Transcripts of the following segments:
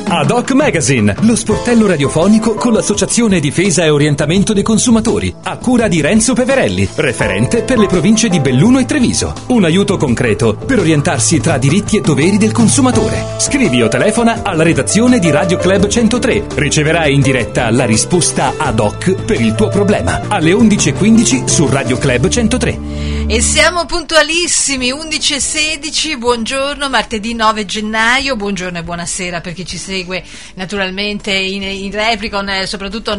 Ad Hoc Magazine, lo sportello radiofonico con l'Associazione Difesa e Orientamento dei Consumatori, a cura di Renzo Peverelli, referente per le province di Belluno e Treviso. Un aiuto concreto per orientarsi tra diritti e doveri del consumatore. Scrivi o telefona alla redazione di Radio Club 103. Riceverai in diretta la risposta ad hoc per il tuo problema alle 11:15 su Radio Club 103. E siamo puntualissimi, 11:16, buongiorno, martedì 9 gennaio, buongiorno e buonasera per chi ci segue naturalmente in replica, soprattutto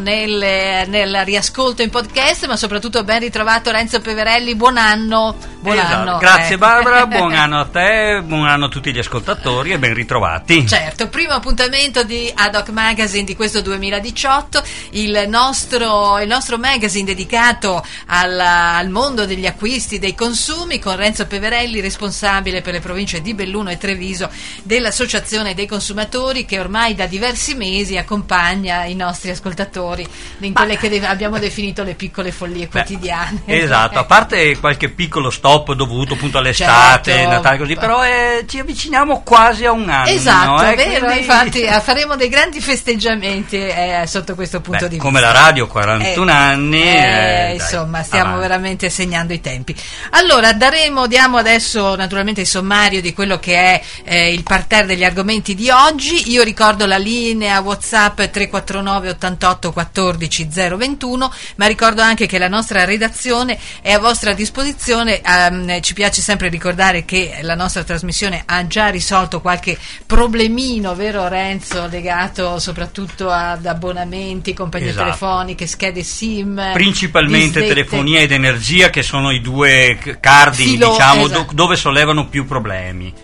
nel riascolto in podcast, ma soprattutto ben ritrovato Renzo Peverelli, buon anno. Buon anno. Grazie Barbara, buon anno a te, buon anno a tutti gli ascoltatori e ben ritrovati. Certo, primo appuntamento di Ad Hoc Magazine di questo 2018, il nostro magazine dedicato al mondo degli acquisti, dei consumi, con Renzo Peverelli, responsabile per le province di Belluno e Treviso dell'Associazione dei Consumatori, che ormai da diversi mesi accompagna i nostri ascoltatori in quelle che abbiamo definito le piccole follie quotidiane. Esatto, a parte qualche piccolo stop dovuto appunto all'estate, certo, Natale così, però ci avviciniamo quasi a un anno. Esatto, è vero, quindi... infatti faremo dei grandi festeggiamenti sotto questo punto di vista. Come la radio, 41 anni. Insomma, stiamo veramente segnando i tempi. Allora, diamo adesso naturalmente il sommario di quello che è il parterre degli argomenti di oggi. Io ricordo la linea WhatsApp 349 88 14 021, ma ricordo anche che la nostra redazione è a vostra disposizione. Ci piace sempre ricordare che la nostra trasmissione ha già risolto qualche problemino, vero Renzo, legato soprattutto ad abbonamenti, compagnie telefoniche, schede SIM, principalmente telefonia ed energia, che sono i due cardini, dove sollevano più problemi.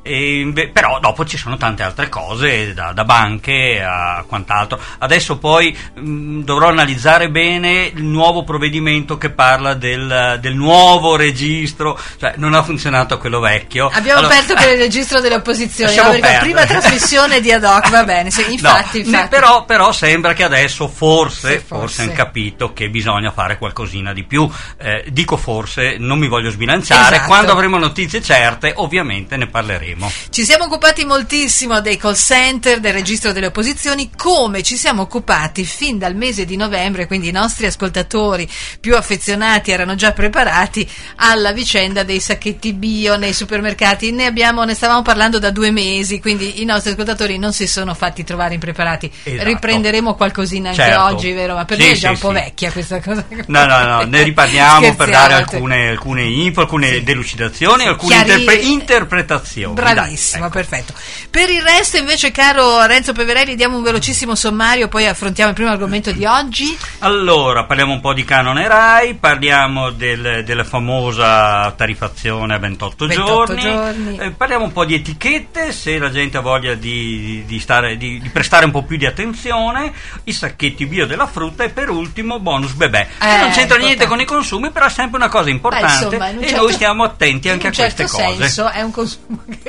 Però dopo ci sono tante altre cose, da banche a quant'altro. Adesso poi dovrò analizzare bene il nuovo provvedimento che parla del nuovo registro, cioè non ha funzionato quello vecchio. Abbiamo aperto per il registro delle opposizioni, la prima trasmissione di Ad Hoc, va bene, infatti. Però sembra che adesso forse hanno capito che bisogna fare qualcosina di più. Dico forse, non mi voglio sbilanciare, quando avremo notizie certe ovviamente ne parleremo. Ci siamo occupati moltissimo dei call center, del registro delle opposizioni, come ci siamo occupati fin dal mese di novembre, quindi i nostri ascoltatori più affezionati erano già preparati alla vicenda dei sacchetti bio nei supermercati. Ne stavamo parlando da 2 mesi, quindi i nostri ascoltatori non si sono fatti trovare impreparati. Esatto. Riprenderemo qualcosina anche oggi, vero? Ma per me è già un po' vecchia questa cosa. No, ne riparliamo per dare alcune info, alcune delucidazioni, alcune interpretazioni. Bravissimo, perfetto. Per il resto invece, caro Renzo Peverelli, diamo un velocissimo sommario, poi affrontiamo il primo argomento di oggi. Allora, parliamo un po' di canone RAI, parliamo della famosa tariffazione a 28 giorni. Parliamo un po' di etichette, se la gente ha voglia di prestare un po' più di attenzione, i sacchetti bio della frutta e per ultimo bonus bebè, che non c'entra niente con i consumi, però è sempre una cosa importante. Noi stiamo attenti anche a queste cose. In un certo senso è un consumo che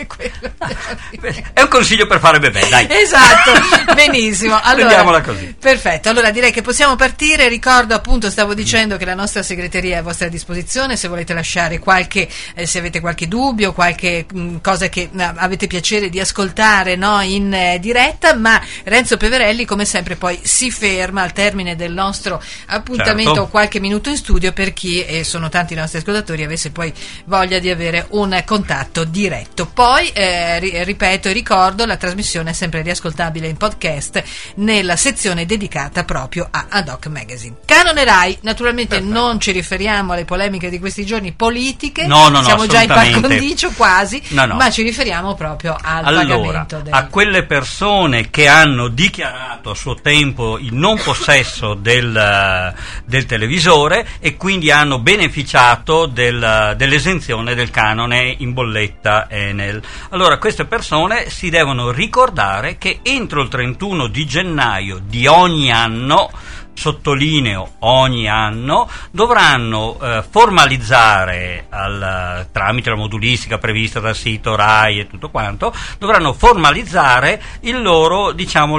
è un consiglio per fare bebè, dai. Esatto, benissimo. Allora, prendiamola così. Perfetto, allora direi che possiamo partire. Ricordo, appunto, stavo dicendo che la nostra segreteria è a vostra disposizione se volete lasciare se avete qualche dubbio, qualche cosa che avete piacere di ascoltare, no, in diretta, ma Renzo Peverelli come sempre poi si ferma al termine del nostro appuntamento, qualche minuto in studio per chi, e sono tanti i nostri ascoltatori, avesse poi voglia di avere un contatto diretto. Poi ripeto e ricordo, la trasmissione è sempre riascoltabile in podcast nella sezione dedicata proprio a Ad Hoc Magazine. Canone RAI, naturalmente non ci riferiamo alle polemiche di questi giorni politiche, siamo già in par condicio quasi, ma ci riferiamo proprio al pagamento a quelle persone che hanno dichiarato a suo tempo il non possesso del televisore e quindi hanno beneficiato dell'esenzione del canone in bolletta Enel. Allora, queste persone si devono ricordare che entro il 31 di gennaio di ogni anno, sottolineo ogni anno, dovranno formalizzare tramite la modulistica prevista dal sito RAI e tutto quanto, dovranno formalizzare il loro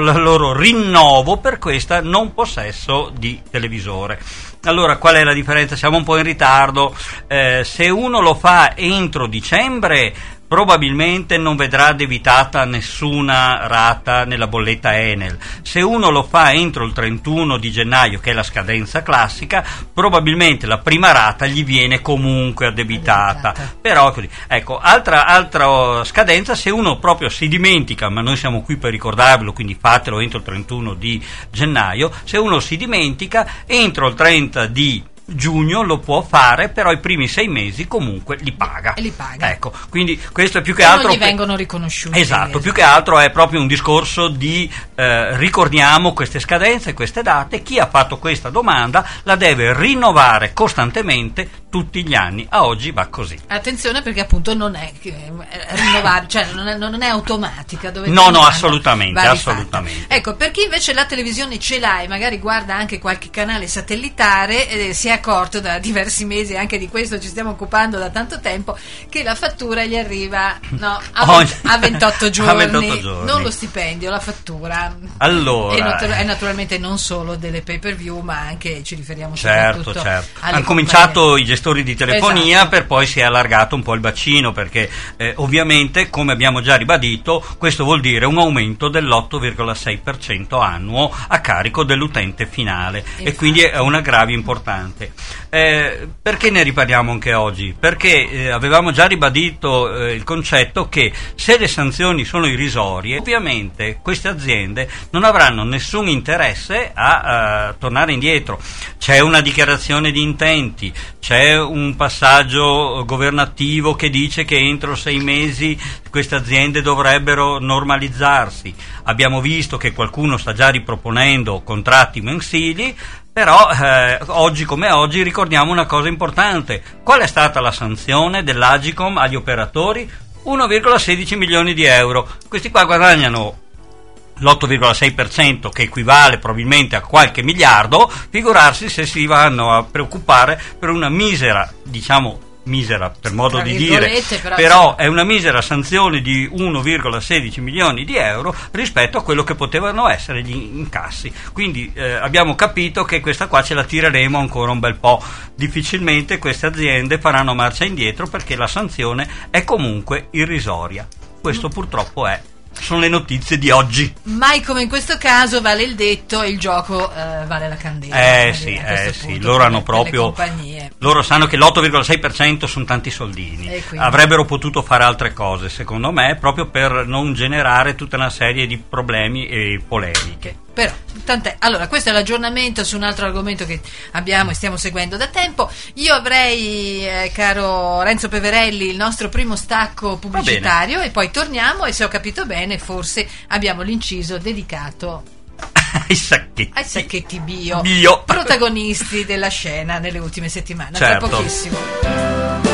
rinnovo per questa non possesso di televisore. Allora, qual è la differenza? Siamo un po' in ritardo. Se uno lo fa entro dicembre probabilmente non vedrà debitata nessuna rata nella bolletta Enel. Se uno lo fa entro il 31 di gennaio, che è la scadenza classica, probabilmente la prima rata gli viene comunque addebitata. Però così. Ecco, altra scadenza, se uno proprio si dimentica, ma noi siamo qui per ricordarvelo, quindi fatelo entro il 31 di gennaio, se uno si dimentica, entro il 30 di giugno lo può fare, però i primi 6 mesi comunque li paga. E li paga. Ecco, quindi questo è più che altro. Non gli vengono riconosciuti. Esatto, più che altro è proprio un discorso di ricordiamo queste scadenze, queste date. Chi ha fatto questa domanda la deve rinnovare costantemente tutti gli anni. A oggi va così. Attenzione, perché appunto non è rinnovare, cioè non è automatica. No, assolutamente. Ecco, per chi invece la televisione ce l'ha e magari guarda anche qualche canale satellitare, si è accorto da diversi mesi, anche di questo ci stiamo occupando da tanto tempo, che la fattura gli arriva a 28 giorni. A 28 giorni. Non lo stipendio, la fattura. Allora, e naturalmente non solo delle pay per view, ma anche ci riferiamo certo. alle Hanno cominciato i gestori di telefonia, esatto. Per poi si è allargato un po' il bacino, perché ovviamente, come abbiamo già ribadito, questo vuol dire un aumento dell'8,6% annuo a carico dell'utente finale. E quindi è un aggravio importante. Perché ne riparliamo anche oggi? Perché avevamo già ribadito il concetto che se le sanzioni sono irrisorie, ovviamente queste aziende non avranno nessun interesse a tornare indietro. C'è una dichiarazione di intenti, c'è un passaggio governativo che dice che entro 6 mesi queste aziende dovrebbero normalizzarsi. Abbiamo visto che qualcuno sta già riproponendo contratti mensili. Però oggi come oggi ricordiamo una cosa importante. Qual è stata la sanzione dell'Agcom agli operatori? 1,16 milioni di euro. Questi qua guadagnano l'8,6%, che equivale probabilmente a qualche miliardo. Figurarsi se si vanno a preoccupare per una misera per modo di dire, però è una misera sanzione di 1,16 milioni di euro rispetto a quello che potevano essere gli incassi. Quindi abbiamo capito che questa qua ce la tireremo ancora un bel po'. Difficilmente queste aziende faranno marcia indietro, perché la sanzione è comunque irrisoria. Questo purtroppo sono le notizie di oggi. Mai come in questo caso vale il detto, il gioco vale la candela. Sì, loro hanno proprio, loro sanno che l'8,6% sono tanti soldini. Avrebbero potuto fare altre cose, secondo me, proprio per non generare tutta una serie di problemi e polemiche. Però, tant'è. Allora, questo è l'aggiornamento su un altro argomento che abbiamo e stiamo seguendo da tempo. Io avrei, caro Renzo Peverelli, il nostro primo stacco pubblicitario e poi torniamo, e se ho capito bene forse abbiamo l'inciso dedicato ai sacchetti bio protagonisti della scena nelle ultime settimane. Certo. Tra pochissimo.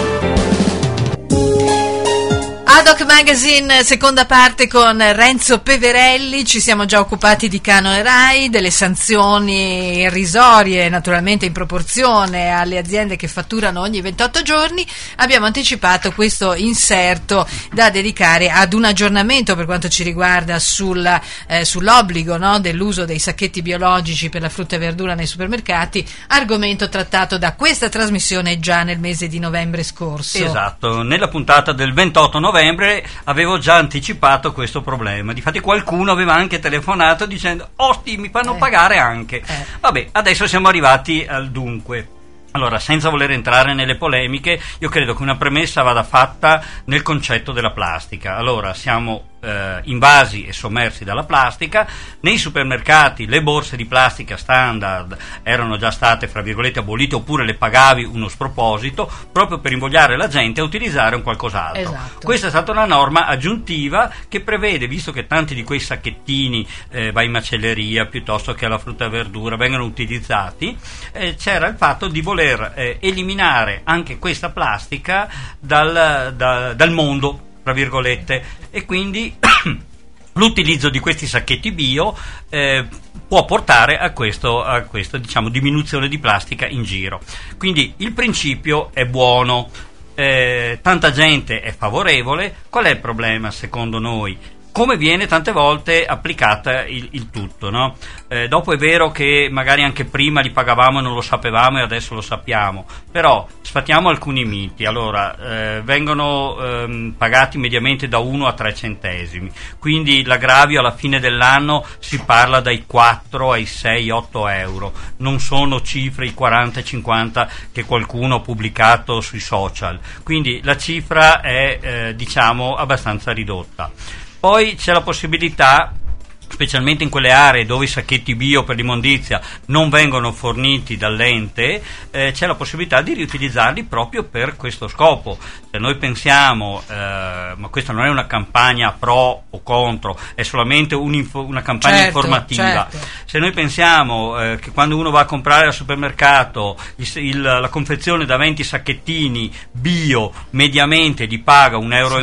Ad Hoc Magazine, seconda parte con Renzo Peverelli. Ci siamo già occupati di canone Rai, delle sanzioni irrisorie, naturalmente in proporzione alle aziende che fatturano ogni 28 giorni. Abbiamo anticipato questo inserto da dedicare ad un aggiornamento per quanto ci riguarda sull'obbligo, no, dell'uso dei sacchetti biologici per la frutta e verdura nei supermercati, argomento trattato da questa trasmissione già nel mese di novembre scorso. Esatto, nella puntata del 28 novembre avevo già anticipato questo problema. Difatti qualcuno aveva anche telefonato dicendo mi fanno pagare anche. Vabbè, adesso siamo arrivati al dunque. Allora, senza voler entrare nelle polemiche, io credo che una premessa vada fatta nel concetto della plastica. Allora, siamo invasi e sommersi dalla plastica. Nei supermercati le borse di plastica standard erano già state, fra virgolette, abolite, oppure le pagavi uno sproposito, proprio per invogliare la gente a utilizzare un qualcos'altro. Esatto. Questa è stata una norma aggiuntiva che prevede, visto che tanti di quei sacchettini vai in macelleria piuttosto che alla frutta e verdura vengono utilizzati, c'era il fatto di voler eliminare anche questa plastica dal mondo, tra virgolette, e quindi l'utilizzo di questi sacchetti bio può portare a questo diminuzione di plastica in giro. Quindi il principio è buono, tanta gente è favorevole. Qual è il problema secondo noi? come viene tante volte applicata il tutto, no? Dopo è vero che magari anche prima li pagavamo e non lo sapevamo e adesso lo sappiamo, però sfatiamo alcuni miti. Allora, vengono pagati mediamente da 1 a 3 centesimi, quindi l'aggravio alla fine dell'anno si parla dai 4 ai 6-8 euro, non sono cifre i 40 e 50 che qualcuno ha pubblicato sui social, quindi la cifra è diciamo abbastanza ridotta. Poi c'è la possibilità, specialmente in quelle aree dove i sacchetti bio per l'immondizia non vengono forniti dall'ente, c'è la possibilità di riutilizzarli proprio per questo scopo. Se noi pensiamo, ma questa non è una campagna pro o contro, è solamente una campagna informativa. Certo. Se noi pensiamo che quando uno va a comprare al supermercato la confezione da 20 sacchettini bio mediamente gli paga €1,50,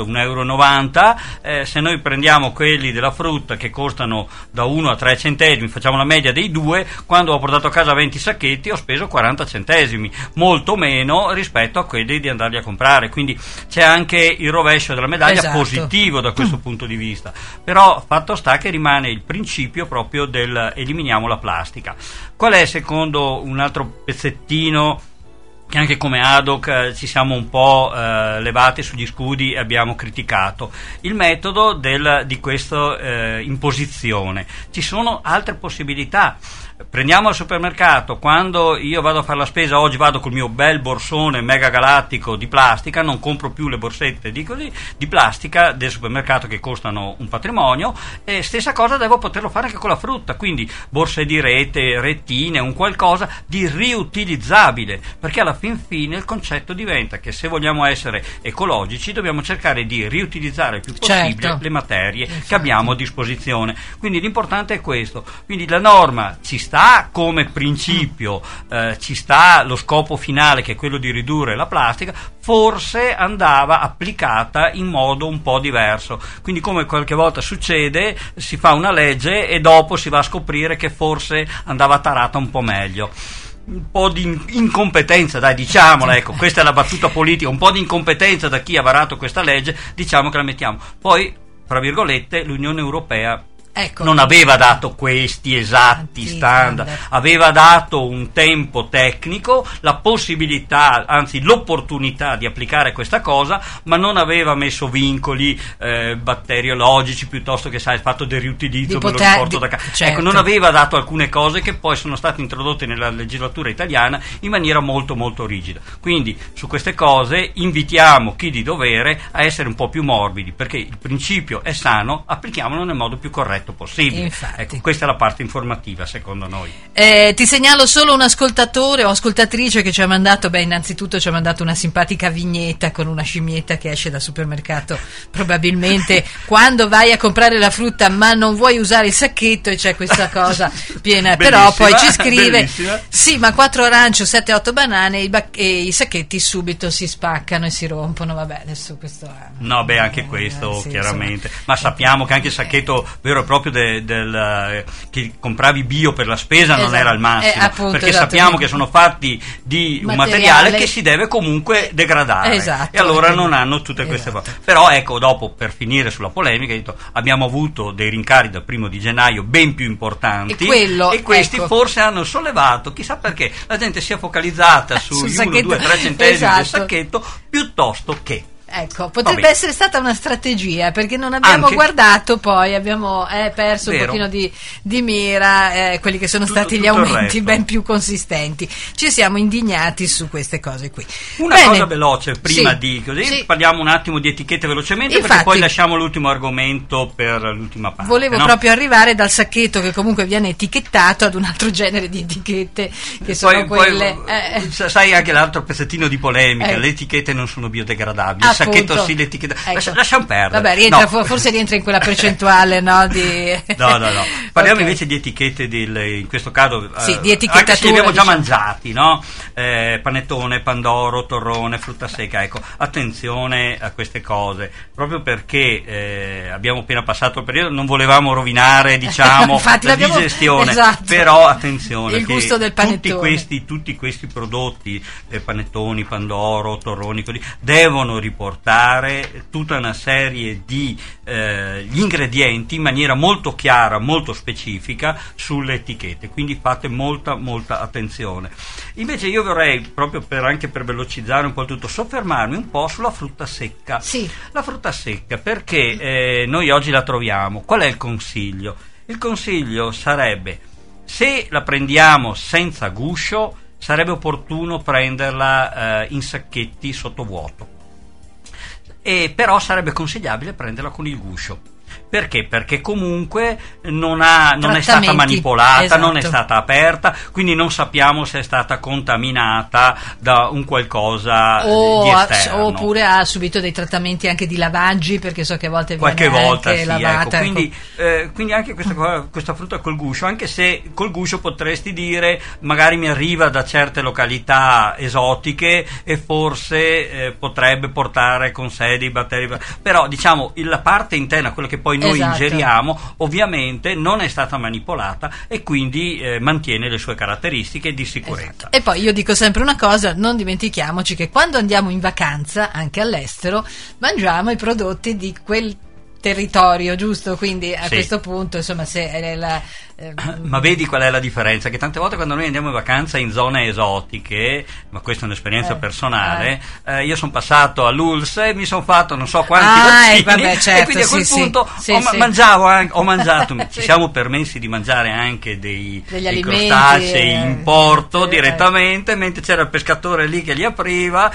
€1,90, se noi prendiamo quelli della frutta che costano da 1 a 3 centesimi, facciamo la media dei due, quando ho portato a casa 20 sacchetti ho speso 40 centesimi, molto meno rispetto a quelli di andarli a comprare, quindi c'è anche il rovescio della medaglia, positivo da questo punto di vista, però fatto sta che rimane il principio proprio del eliminiamo la plastica. Qual è, secondo un altro pezzettino che anche come ADOC ci siamo un po' levati sugli scudi e abbiamo criticato? Il metodo di questa imposizione. Ci sono altre possibilità. Prendiamo al supermercato, quando io vado a fare la spesa, oggi vado col mio bel borsone mega galattico di plastica, non compro più le borsette di plastica del supermercato che costano un patrimonio, e stessa cosa devo poterlo fare anche con la frutta, quindi borse di rete, rettine, un qualcosa di riutilizzabile, perché alla fin fine il concetto diventa che se vogliamo essere ecologici dobbiamo cercare di riutilizzare il più possibile le materie che abbiamo a disposizione, quindi l'importante è questo. Quindi la norma ci sta come principio, ci sta lo scopo finale che è quello di ridurre la plastica, forse andava applicata in modo un po' diverso, quindi come qualche volta succede si fa una legge e dopo si va a scoprire che forse andava tarata un po' meglio. Un po' di incompetenza, dai, diciamola, ecco, questa è la battuta politica, un po' di incompetenza da chi ha varato questa legge, diciamo che la mettiamo. Poi, tra virgolette, l'Unione Europea non aveva dato questi esatti standard, aveva dato un tempo tecnico, la possibilità, anzi l'opportunità di applicare questa cosa, ma non aveva messo vincoli batteriologici, piuttosto che il fatto del riutilizzo me lo riporto da casa. Ecco, non aveva dato alcune cose che poi sono state introdotte nella legislatura italiana in maniera molto molto rigida. Quindi su queste cose invitiamo chi di dovere a essere un po' più morbidi, perché il principio è sano, applichiamolo nel modo più corretto possibile. Ecco, questa è la parte informativa secondo noi. Ti segnalo solo un ascoltatore o ascoltatrice che ci ha mandato, innanzitutto ci ha mandato una simpatica vignetta con una scimmietta che esce dal supermercato, probabilmente quando vai a comprare la frutta ma non vuoi usare il sacchetto, e c'è questa cosa piena, però poi ci scrive bellissima. Sì, ma 4 arance, 7-8 banane e i sacchetti subito si spaccano e si rompono. Vabbè, adesso questo è anche questo chiaramente, ma sappiamo che anche il sacchetto vero e proprio che compravi bio per la spesa non era il massimo, appunto, perché sappiamo che sono fatti di un materiale che si deve comunque degradare, e allora non hanno tutte queste cose. Però ecco, dopo, per finire sulla polemica, abbiamo avuto dei rincari dal 1 gennaio ben più importanti, e questi forse hanno sollevato, chissà perché la gente si è focalizzata sugli 1, 2, 3 centesimi del sacchetto piuttosto che. Ecco, potrebbe essere stata una strategia, perché non abbiamo guardato, poi abbiamo perso un pochino di mira, quelli che sono stati gli aumenti ben più consistenti. Ci siamo indignati su queste cose qui. Una cosa veloce prima di così parliamo un attimo di etichette velocemente. Infatti, perché poi lasciamo l'ultimo argomento per l'ultima parte. Volevo proprio arrivare dal sacchetto che comunque viene etichettato ad un altro genere di etichette che sono quelle. Sai, anche l'altro pezzettino di polemica, le etichette non sono biodegradabili. Sacchetto sì, l'etichetta, lasciamo perdere. Vabbè, forse rientra in quella percentuale, no? No. Parliamo invece di etichette in questo caso di etichettatura, anche se li abbiamo già mangiati, no? Panettone, pandoro, torrone, frutta secca. Ecco, attenzione a queste cose, proprio perché abbiamo appena passato il periodo, non volevamo rovinare, diciamo, la digestione, però attenzione, il gusto del panettone. Tutti questi prodotti, panettoni, pandoro, torroni, devono riportare riportare tutta una serie di gli ingredienti in maniera molto chiara, molto specifica sulle etichette, quindi fate molta attenzione. Invece io vorrei, proprio anche per velocizzare un po' tutto, soffermarmi un po' sulla frutta secca. Sì. La frutta secca, perché noi oggi la troviamo. Qual è il consiglio? Il consiglio sarebbe, se la prendiamo senza guscio, sarebbe opportuno prenderla in sacchetti sottovuoto. Però sarebbe consigliabile prenderla con il guscio. Perché? Perché comunque non è stata manipolata, esatto. Non è stata aperta, quindi non sappiamo se è stata contaminata da un qualcosa di esterno. Oppure ha subito dei trattamenti anche di lavaggi, perché so che a volte qualche viene volta anche sì, lavata. Ecco. Quindi anche questa frutta col guscio, anche se col guscio potresti dire magari mi arriva da certe località esotiche e forse potrebbe portare con sé dei batteri, però diciamo la parte interna, quello che poi noi ingeriamo, ovviamente non è stata manipolata e quindi mantiene le sue caratteristiche di sicurezza. E poi io dico sempre una cosa, non dimentichiamoci che quando andiamo in vacanza, anche all'estero, mangiamo i prodotti di quel territorio, giusto? Quindi a questo punto, insomma, se è ma vedi qual è la differenza? Che tante volte quando noi andiamo in vacanza in zone esotiche, ma questa è un'esperienza personale, io sono passato all'ULSS e mi sono fatto non so quanti vaccini, certo, e quindi a quel punto ho mangiato, ci siamo permessi di mangiare anche dei crostacei in porto direttamente, mentre c'era il pescatore lì che li apriva,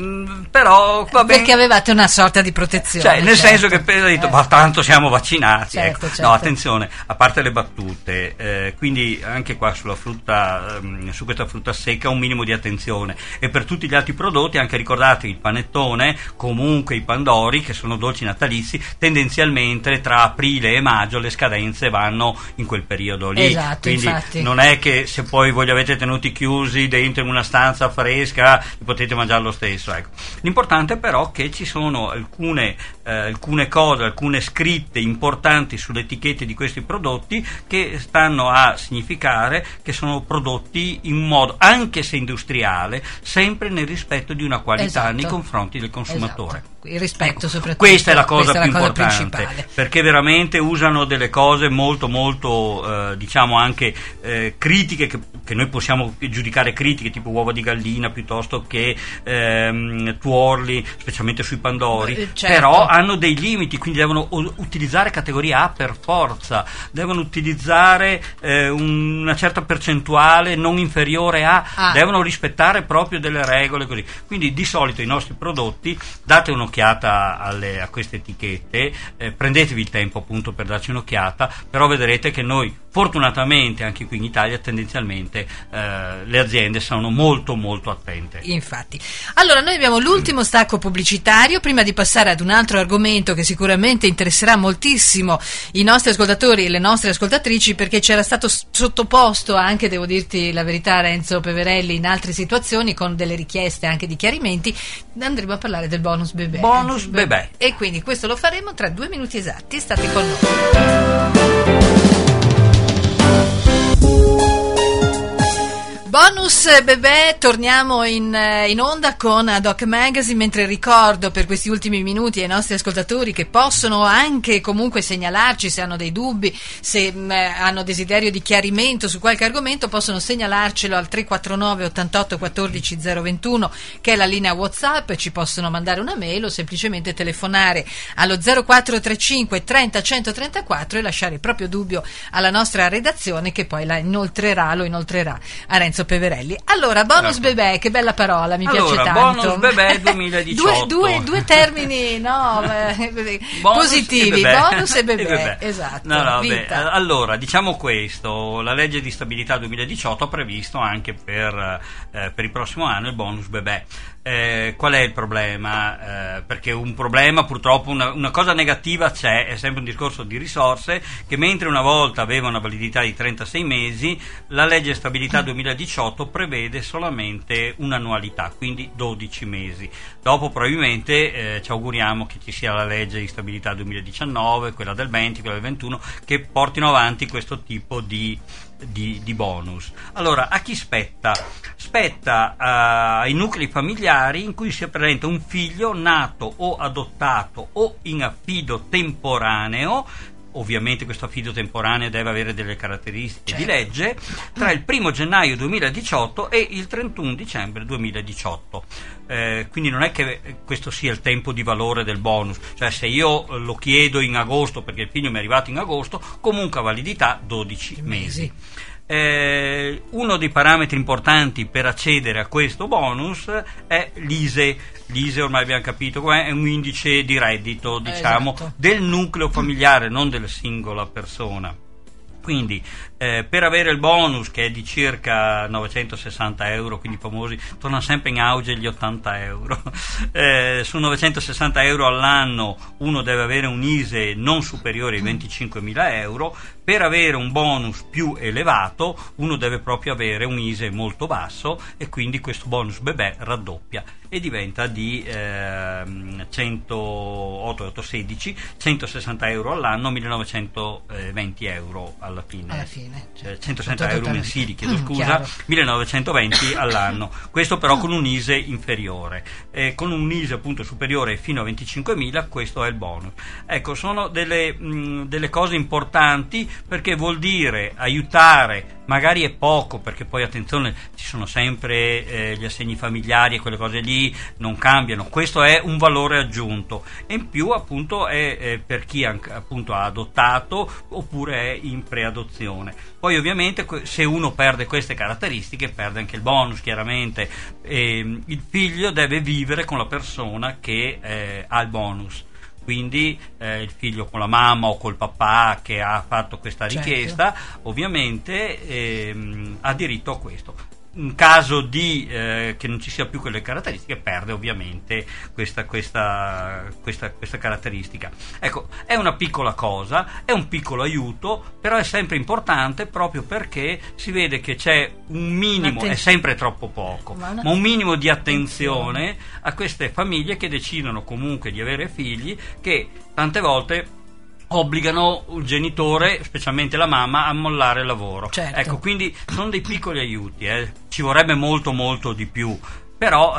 però va bene, perché avevate una sorta di protezione, nel senso che ha detto ma tanto siamo vaccinati, certo. No, attenzione, a parte le battute, quindi anche qua sulla frutta, su questa frutta secca un minimo di attenzione, e per tutti gli altri prodotti anche ricordate il panettone, comunque i pandori, che sono dolci natalizi, tendenzialmente tra aprile e maggio le scadenze vanno in quel periodo lì, quindi infatti. Non è che se poi voi li avete tenuti chiusi dentro in una stanza fresca potete mangiare lo stesso, ecco. L'importante però è che ci sono alcune cose, alcune scritte importanti sulle etichette di questi prodotti che stanno a significare che sono prodotti in modo, anche se industriale, sempre nel rispetto di una qualità nei confronti del consumatore. Il rispetto, soprattutto. Questa è la cosa più importante, principale. perché veramente usano delle cose molto diciamo anche critiche, che noi possiamo giudicare critiche, tipo uova di gallina piuttosto che tuorli, specialmente sui pandori, però hanno dei limiti, quindi devono utilizzare categoria A per forza, devono utilizzare una certa percentuale non inferiore a, devono rispettare proprio delle regole così. Quindi di solito i nostri prodotti, date un'occhiata a queste etichette, prendetevi il tempo appunto per darci un'occhiata, però vedrete che noi fortunatamente anche qui in Italia tendenzialmente le aziende sono molto attente. Infatti. Allora noi abbiamo l'ultimo stacco pubblicitario prima di passare ad un altro argomento che sicuramente interesserà moltissimo i nostri ascoltatori e le nostre ascoltatrici, perché c'era stato sottoposto anche, devo dirti la verità, Renzo Peverelli, in altre situazioni con delle richieste anche di chiarimenti. Andremo a parlare del bonus bebè. Bonus bebè. E quindi questo lo faremo tra 2 minuti esatti. State con noi. Bonus bebè, torniamo in onda con Ad Hoc Magazine, mentre ricordo per questi ultimi minuti ai nostri ascoltatori che possono anche comunque segnalarci se hanno dei dubbi, se hanno desiderio di chiarimento su qualche argomento, possono segnalarcelo al 349 88 14 021 che è la linea WhatsApp, ci possono mandare una mail o semplicemente telefonare allo 0435 30 134 e lasciare il proprio dubbio alla nostra redazione, che poi lo inoltrerà a Renzo Peverelli. Allora, bonus bebè, che bella parola, mi piace tanto. Bonus bebè 2018. due termini, no, positivi, bonus e bebè. Esatto. Allora, diciamo questo, la legge di stabilità 2018 ha previsto anche per il prossimo anno il bonus bebè. Qual è il problema? Perché un problema, purtroppo, una cosa negativa c'è, è sempre un discorso di risorse, che mentre una volta aveva una validità di 36 mesi, la legge stabilità 2018 prevede solamente un'annualità, quindi 12 mesi. Dopo probabilmente ci auguriamo che ci sia la legge di stabilità 2019, quella del 20, quella del 21, che portino avanti questo tipo di di bonus. Allora, a chi spetta? Spetta ai nuclei familiari in cui si presenta un figlio nato o adottato o in affido temporaneo. Ovviamente questo affido temporaneo deve avere delle caratteristiche di legge, tra il 1 gennaio 2018 e il 31 dicembre 2018. Quindi non è che questo sia il tempo di valore del bonus, cioè se io lo chiedo in agosto perché il figlio mi è arrivato in agosto, comunque ha validità 12 mesi. Uno dei parametri importanti per accedere a questo bonus è l'ISEE. L'ISEE, ormai abbiamo capito, è un indice di reddito, diciamo, del nucleo familiare, non della singola persona. Quindi per avere il bonus, che è di circa 960 euro, quindi famosi, torna sempre in auge gli 80 euro. Su 960 euro all'anno uno deve avere un ISEE non superiore ai 25.000 euro. Per avere un bonus più elevato uno deve proprio avere un ISEE molto basso, e quindi questo bonus bebè raddoppia e diventa di 160 euro all'anno, 1920 euro alla fine. Cioè 160 euro mensili, chiedo scusa, chiaro. 1920 all'anno. Questo però con un ISEE inferiore, con un ISEE appunto superiore fino a 25.000, questo è il bonus. Ecco, sono delle cose importanti, perché vuol dire aiutare. Magari è poco, perché poi attenzione, ci sono sempre gli assegni familiari e quelle cose lì non cambiano. Questo è un valore aggiunto, e in più appunto è per chi appunto ha adottato oppure è in preadozione. Poi ovviamente se uno perde queste caratteristiche perde anche il bonus, chiaramente. Il figlio deve vivere con la persona che ha il bonus. Quindi il figlio con la mamma o col papà che ha fatto questa richiesta, ovviamente ha diritto a questo. In caso di che non ci sia più quelle caratteristiche, perde ovviamente questa caratteristica. Ecco, è una piccola cosa, è un piccolo aiuto, però è sempre importante, proprio perché si vede che c'è un minimo, è sempre troppo poco, ma un minimo di attenzione a queste famiglie che decidono comunque di avere figli, che tante volte obbligano il genitore, specialmente la mamma, a mollare il lavoro. Ecco, quindi sono dei piccoli aiuti, ci vorrebbe molto molto di più. Però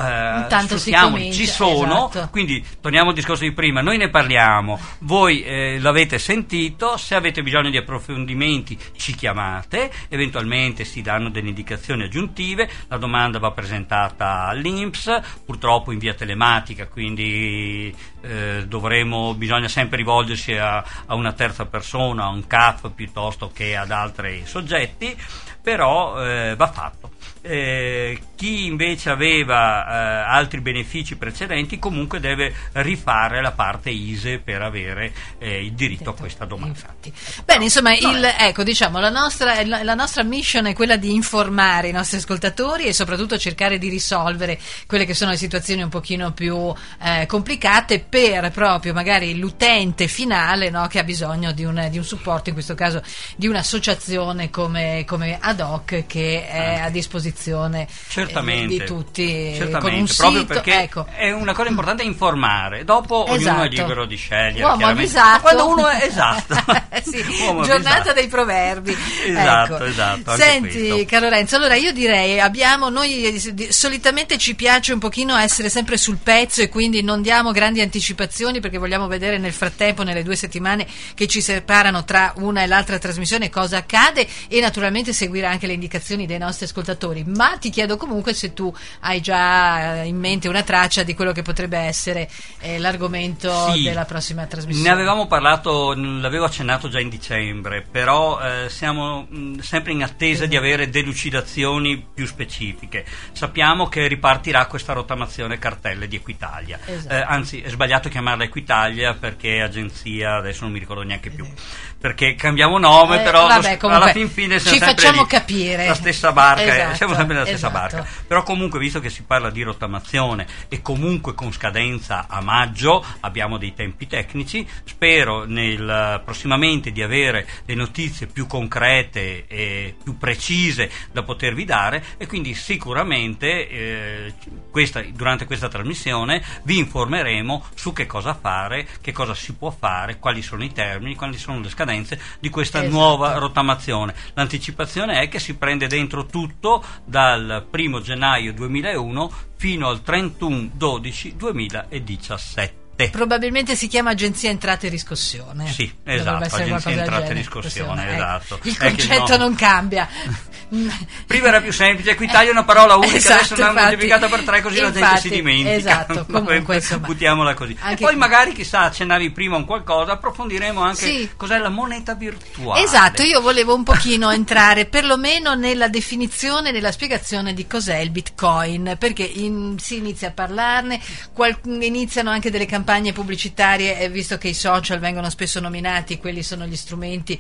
ci sono, quindi torniamo al discorso di prima, noi ne parliamo, voi l'avete sentito, se avete bisogno di approfondimenti ci chiamate, eventualmente si danno delle indicazioni aggiuntive, la domanda va presentata all'INPS, purtroppo in via telematica, quindi bisogna sempre rivolgersi a una terza persona, a un CAF piuttosto che ad altri soggetti, però va fatto. Chi invece aveva altri benefici precedenti comunque deve rifare la parte ISEE per avere il diritto a questa domanda. Infatti. Bene, insomma, diciamo, la nostra mission è quella di informare i nostri ascoltatori e soprattutto cercare di risolvere quelle che sono le situazioni un pochino più complicate, per proprio magari l'utente finale, no, che ha bisogno di un supporto, in questo caso di un'associazione come Ad Hoc, che è a disposizione di tutti, con un proprio sito, perché è una cosa importante informare, dopo ognuno è libero di scegliere, uomo avvisato. Quando uno è sì, giornata dei proverbi, esatto. Senti, caro Renzo, allora io direi, noi solitamente ci piace un pochino essere sempre sul pezzo, e quindi non diamo grandi anticipazioni, perché vogliamo vedere nel frattempo, nelle 2 settimane che ci separano tra una e l'altra trasmissione, cosa accade, e naturalmente seguire anche le indicazioni dei nostri ascoltatori. Ma ti chiedo comunque se tu hai già in mente una traccia di quello che potrebbe essere l'argomento della prossima trasmissione. Ne avevamo parlato, l'avevo accennato già in dicembre, però siamo sempre in attesa di avere delucidazioni più specifiche. Sappiamo che ripartirà questa rottamazione cartelle di Equitalia, anzi è sbagliato chiamarla Equitalia, perché agenzia, adesso non mi ricordo neanche più, perché cambiamo nome, però alla fine ci facciamo capire la stessa barca, siamo sempre nella stessa barca. Però comunque, visto che si parla di rottamazione e comunque con scadenza a maggio, abbiamo dei tempi tecnici, spero prossimamente di avere le notizie più concrete e più precise da potervi dare, e quindi sicuramente durante questa trasmissione vi informeremo su che cosa fare, che cosa si può fare, quali sono i termini, quali sono le scadenze scadenze di questa nuova rottamazione. L'anticipazione è che si prende dentro tutto dal 1 gennaio 2001 fino al 31/12/2017. Probabilmente si chiama Agenzia Entrate e Riscossione. Sì, esatto, Agenzia Entrate e Riscossione, esatto. Il concetto non cambia. Prima era più semplice, qui taglia una parola unica, adesso l'hanno moltiplicata per 3 così la gente si dimentica. Esatto, comunque insomma. Buttiamola così. E poi magari, chissà, accennavi prima un qualcosa, approfondiremo anche cos'è la moneta virtuale. Esatto, io volevo un pochino entrare perlomeno nella definizione, nella spiegazione di cos'è il Bitcoin, perché si inizia a parlarne, iniziano anche delle campagne pubblicitarie, visto che i social vengono spesso nominati, quelli sono gli strumenti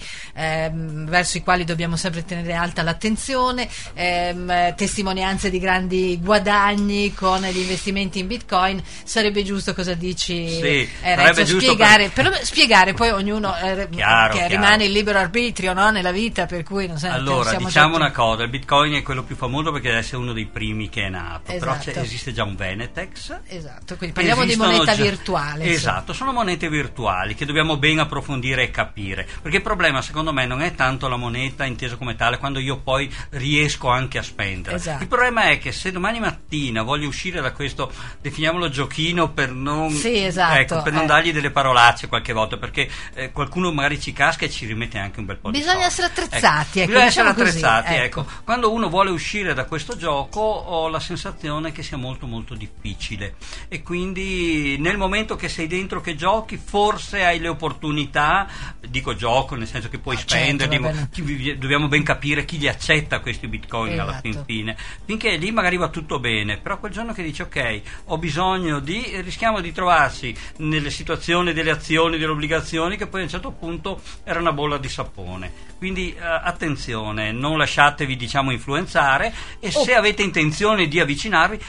verso i quali dobbiamo sempre tenere alta l'attenzione, testimonianze di grandi guadagni con gli investimenti in Bitcoin. Sarebbe giusto, cosa dici, Renzo, spiegare poi ognuno che rimane il libero arbitrio, no, nella vita, per cui non allora diciamo una cosa, il Bitcoin è quello più famoso perché deve essere uno dei primi che è nato, però esiste già un Venetex, quindi parliamo di moneta virtuale. Esatto, sono monete virtuali che dobbiamo ben approfondire e capire, perché il problema secondo me non è tanto la moneta intesa come tale, quando io poi riesco anche a spendere. Il problema è che se domani mattina voglio uscire da questo, definiamolo giochino, per non per non dargli delle parolacce qualche volta, perché qualcuno magari ci casca e ci rimette anche un bel po' di soldi. Bisogna essere attrezzati, bisogna essere attrezzati, ecco. Quando uno vuole uscire da questo gioco ho la sensazione che sia molto molto difficile, e quindi nel momento che sei dentro, che giochi, forse hai le opportunità, dico gioco nel senso che puoi spenderli, dobbiamo ben capire chi li accetta questi bitcoin alla fine, finché lì magari va tutto bene, però quel giorno che dici ok, ho bisogno rischiamo di trovarsi nelle situazioni delle azioni, delle obbligazioni che poi a un certo punto era una bolla di sapone, quindi attenzione, non lasciatevi influenzare, e se avete intenzione di avvicinarvi,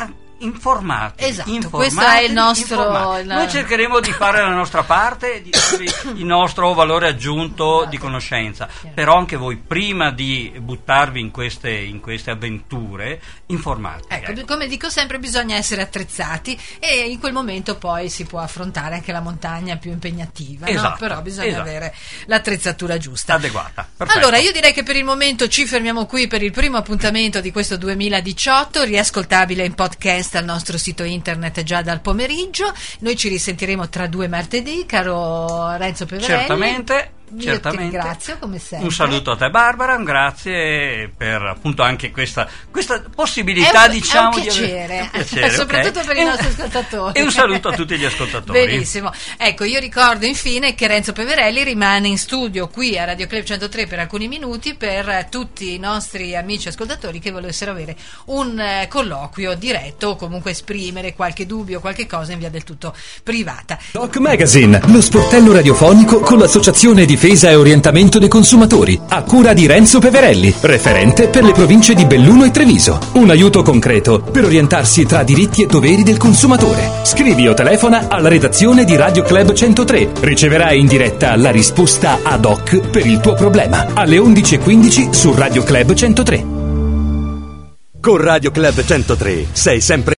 informatevi. Questo è il nostro. Noi cercheremo di fare la nostra parte, di darvi il nostro valore aggiunto di conoscenza. Però anche voi, prima di buttarvi in queste avventure, informatevi. Come dico sempre, bisogna essere attrezzati, e in quel momento poi si può affrontare anche la montagna più impegnativa. Però bisogna avere l'attrezzatura giusta, adeguata. Perfetto. Allora, io direi che per il momento ci fermiamo qui per il primo appuntamento di questo 2018, riascoltabile in podcast al nostro sito internet già dal pomeriggio. Noi ci risentiremo tra 2 martedì, caro Renzo Peverelli. Certamente. Io ti ringrazio come sempre. Un saluto a te, Barbara, grazie per appunto anche questa possibilità, è un piacere, soprattutto per i nostri ascoltatori. E un saluto a tutti gli ascoltatori. Benissimo. Ecco, io ricordo infine che Renzo Peverelli rimane in studio qui a Radio Club 103 per alcuni minuti, per tutti i nostri amici ascoltatori che volessero avere un colloquio diretto, o comunque esprimere qualche dubbio, qualche cosa in via del tutto privata. Doc Magazine, lo sportello radiofonico con l'associazione Difesa e Orientamento dei Consumatori, a cura di Renzo Peverelli, referente per le province di Belluno e Treviso. Un aiuto concreto per orientarsi tra diritti e doveri del consumatore. Scrivi o telefona alla redazione di Radio Club 103. Riceverai in diretta la risposta ad hoc per il tuo problema alle 11:15 su Radio Club 103. Con Radio Club 103 sei sempre